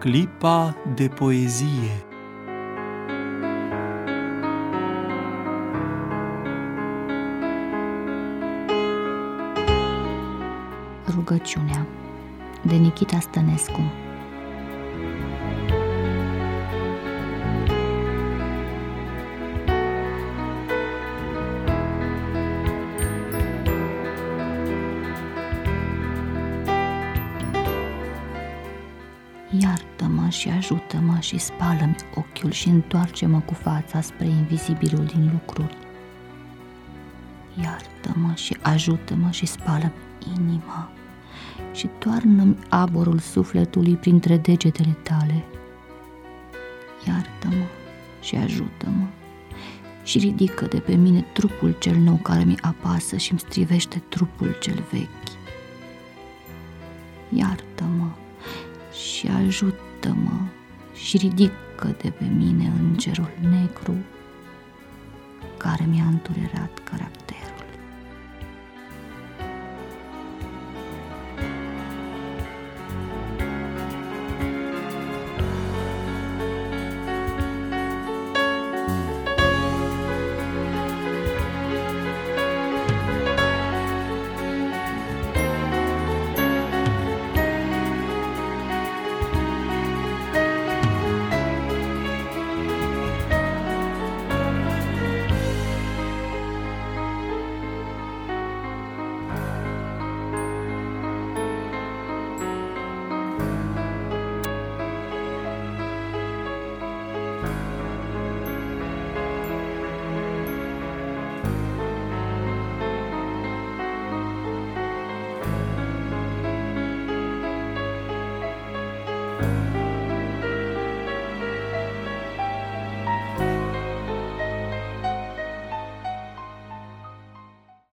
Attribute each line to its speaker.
Speaker 1: Clipa de poezie.
Speaker 2: Rugăciunea de Nikita Stănescu. Iartă-mă și ajută-mă și spală-mi ochiul și întoarce-mă cu fața spre invizibilul din lucruri. Iartă-mă și ajută-mă și spală-mi inima și toarnă-mi aborul sufletului printre degetele tale. Iartă-mă și ajută-mă și ridică de pe mine trupul cel nou care mi apasă și îmi strivește trupul cel vechi. Iartă-mă și ajută-mă și ridică de pe mine îngerul negru care mi-a înturerat